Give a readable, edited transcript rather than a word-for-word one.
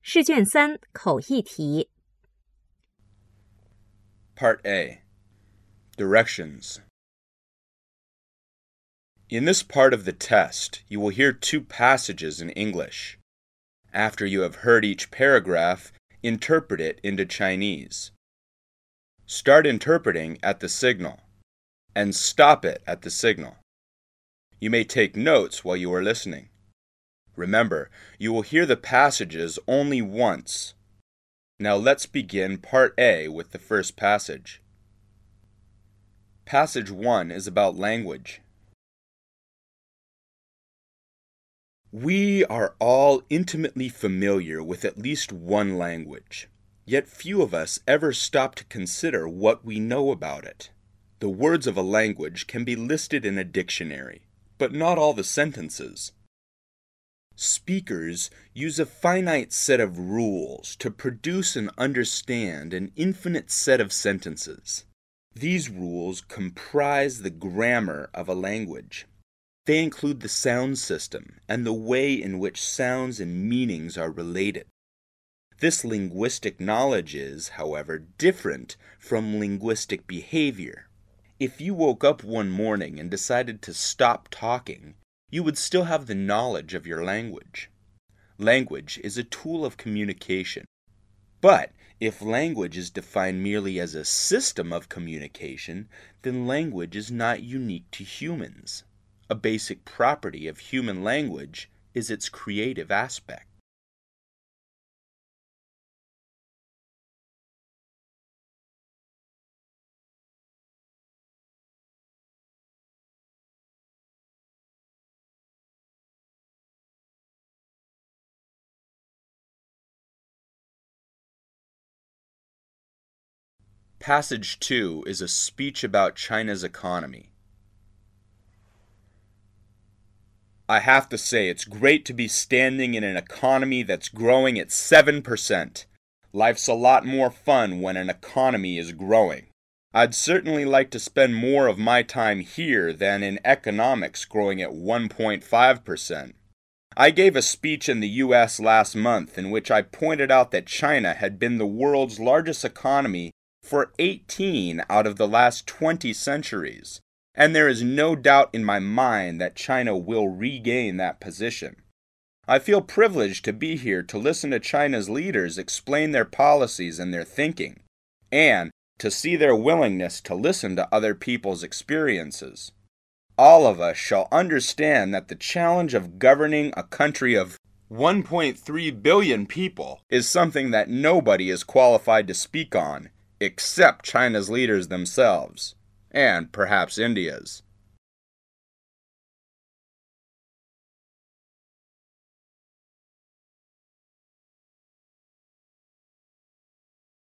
试卷3口译题 Part A. Directions. In this part of the test, you will hear 2 passages in English. After you have heard each paragraph, interpret it into Chinese. Start interpreting at the signal, and stop it at the signal. You may take notes while you are listening. Remember, you will hear the passages only once. Now let's begin Part A with the first passage. Passage 1 is about language. We are all intimately familiar with at least one language, yet few of us ever stop to consider what we know about it. The words of a language can be listed in a dictionary, but not all the sentences. Speakers use a finite set of rules to produce and understand an infinite set of sentences. These rules comprise the grammar of a language. They include the sound system and the way in which sounds and meanings are related. This linguistic knowledge is, however, different from linguistic behavior. If you woke up one morning and decided to stop talking, you would still have the knowledge of your language. Language is a tool of communication. But if language is defined merely as a system of communication, then language is not unique to humans. A basic property of human language is its creative aspect. Passage 2 is a speech about China's economy. I have to say, it's great to be standing in an economy that's growing at 7%. Life's a lot more fun when an economy is growing. I'd certainly like to spend more of my time here than in economics growing at 1.5%. I gave a speech in the U.S. last month in which I pointed out that China had been the world's largest economy for 18 out of the last 20 centuries, and there is no doubt in my mind that China will regain that position. I feel privileged to be here to listen to China's leaders explain their policies and their thinking, and to see their willingness to listen to other people's experiences. All of us shall understand that the challenge of governing a country of 1.3 billion people is something that nobody is qualified to speak on, except China's leaders themselves, and perhaps India's.